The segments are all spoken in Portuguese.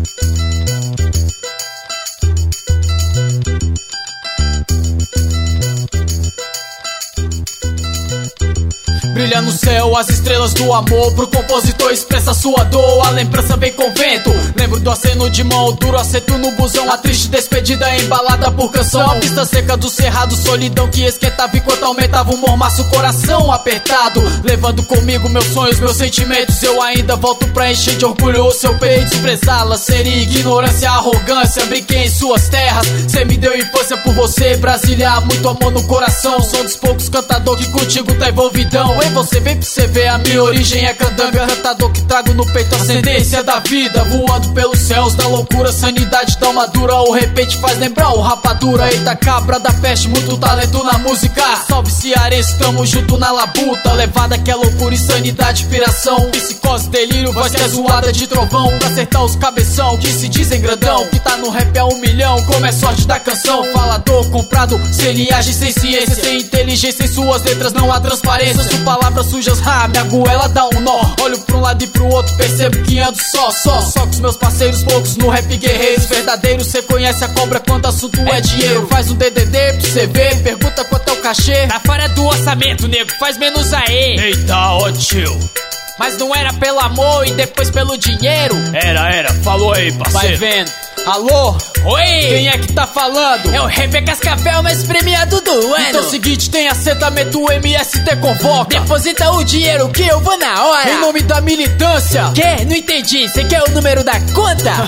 Brilha no céu as estrelas do amor, pro compositor expressa sua dor. A lembrança vem com vento, lembro do aceno de mão, duro acerto no busão, a triste despedida embalada por canção. A pista seca do cerrado, solidão que esquentava enquanto aumentava o mormaço, coração apertado. Levando comigo meus sonhos, meus sentimentos, eu ainda volto pra encher de orgulho o seu peito. Desprezá-la seria ignorância, arrogância, brinquei em suas terras. Cê me deu infância por você, Brasília, há muito amor no coração. Sou dos poucos cantador que contigo tá envolvidão. Ei, você vem pra você ver, a minha origem é candanga, cantador que trago no peito a ascendência da vida. Voando pelos céus da loucura, sanidade da madura, o repente faz lembrar o rapadura. Eita cabra da peste, muito talento na música. Salve cearense, tamo junto na labuta. Levada que é loucura, insanidade, inspiração, psicose, delírio, voz que é zoada de trovão. Pra acertar os cabeção, que se dizem grandão, que tá no rap é 1 milhão, como é sorte da canção. Falador comprado, sem linhagem, sem ciência, sem inteligência, em suas letras não há transparência. Palavras sujas, minha goela dá um nó. Olho pra um lado e pro outro, percebo que ando só com os meus parceiros loucos no rap guerreiros verdadeiros. Cê conhece a cobra quando assunto é dinheiro. Faz um DDD pra cê ver, pergunta quanto é o cachê. Tá fora do orçamento, nego, faz menos aí. Eita, ó tio. Mas não era pelo amor e depois pelo dinheiro? Era, falou aí, parceiro. Vai vendo. Alô? Oi! Quem é que tá falando? É o rap Cascavel mais premiado do ano. Então é o seguinte, tem assentamento, o MST convoca. Deposita o dinheiro que eu vou na hora. Em nome da militância. Quê? Não entendi, cê quer o número da conta?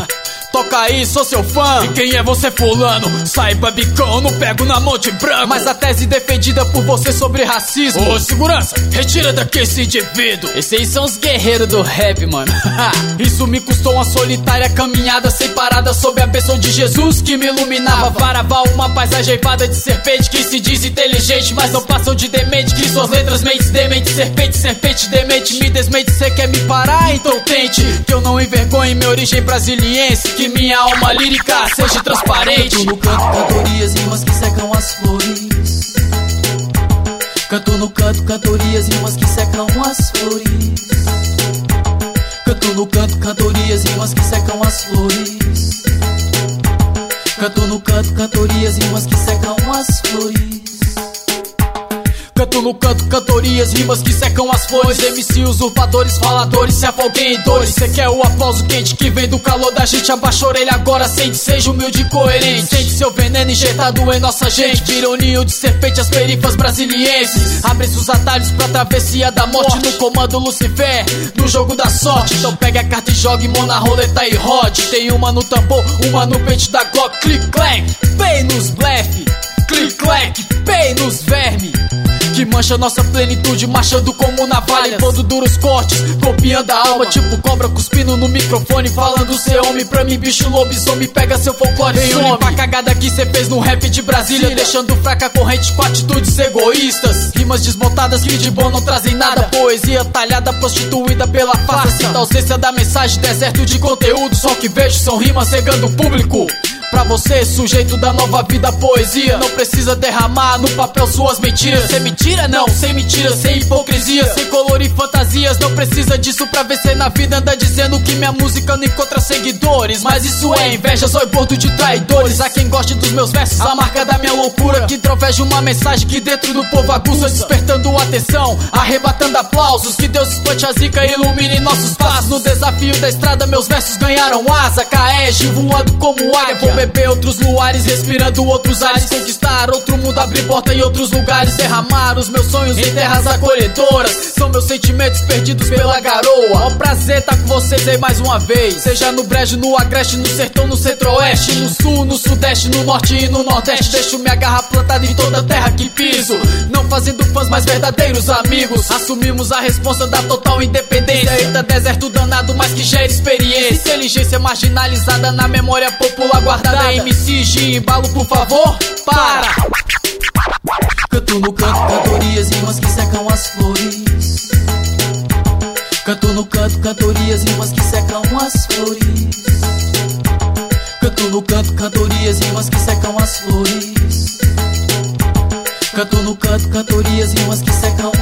Toca aí, sou seu fã. E quem é você fulano? Saiba bicão, não pego na mão de branco. Mas a tese defendida por você sobre racismo. Ô segurança, retira daqui esse indivíduo. Esses aí são os guerreiros do rap, mano. Isso me custou uma solitária caminhada sem parada sob a bênção de Jesus que me iluminava. Varaval, uma paisagem eivada de serpente que se diz inteligente, mas não passam de demente. Que suas letras mentes demente, serpente demente. Me desmente, cê quer me parar? Então tente. Que eu não envergonhe minha origem brasiliense, que minha alma lírica seja transparente. Canto no canto, cantorias, rimas que secam as flores. Canto no canto, cantorias, rimas que secam as flores. Canto no canto, cantorias, rimas que secam as flores. Canto no canto, cantorias, rimas que secam as flores. Canto no canto, cantorias, rimas que secam as flores. MC usurpadores, faladores, se afoguem em dores. Cê quer o aplauso quente que vem do calor da gente? Abaixa a orelha agora, sente, seja humilde e coerente. Sente seu veneno injetado em nossa gente. Vira o ninho de serpente as perifas brasilienses. Abre seus atalhos pra travessia da morte. No comando Lucifer, no jogo da sorte. Então pega a carta e jogue mão na roleta e rode. Tem uma no tambor, uma no pente da Glock. Click, clack, pei nos blefe. Click, clack, pei nos verme. Que mancha nossa plenitude, marchando como navalha, todo duros cortes, copiando a alma. Tipo cobra cuspindo no microfone, falando cê homem. Pra mim bicho lobisomem, pega seu folclore e some. Limpa a cagada que cê fez no rap de Brasília, deixando fraca a corrente com atitudes egoístas. Rimas desmontadas que de bom não trazem nada. Poesia talhada, prostituída pela farsa. Sinta a ausência da mensagem, deserto de conteúdo. Só o que vejo são rimas cegando o público. Pra você, sujeito da nova vida, poesia, não precisa derramar no papel suas mentiras. Sem mentira não, sem mentira, sem hipocrisia, sem color e fantasias. Não precisa disso pra vencer na vida. Anda dizendo que minha música não encontra seguidores, mas isso é inveja, só bordo de traidores. A quem goste dos meus versos, a marca da minha loucura, que introveja uma mensagem que dentro do povo aguça, despertando atenção, arrebatando aplausos. Que Deus espante a zica e ilumine nossos passos. No desafio da estrada meus versos ganharam asa. Caege voando como águia, beber outros luares, respirando outros ares. Conquistar outro mundo, abrir porta em outros lugares. Derramar os meus sonhos em terras acolhedoras. São meus sentimentos perdidos pela garoa. É um prazer estar com vocês aí mais uma vez. Seja no brejo, no agreste, no sertão, no centro-oeste, no sul, no sudeste, no norte e no nordeste. Deixo minha garra plantada em toda a terra que piso, não fazendo fãs, mas verdadeiros amigos. Assumimos a responsa da total independência. Eita deserto danado, mas que gera experiência. Inteligência marginalizada na memória popular guardada. MC de embalo, por favor, para. Canto no canto, cantorias, rimas que secam as flores. Canto no canto, cantorias, rimas que secam as flores. Canto no canto, cantorias, rimas que secam as flores. Canto no canto, cantorias, rimas que secam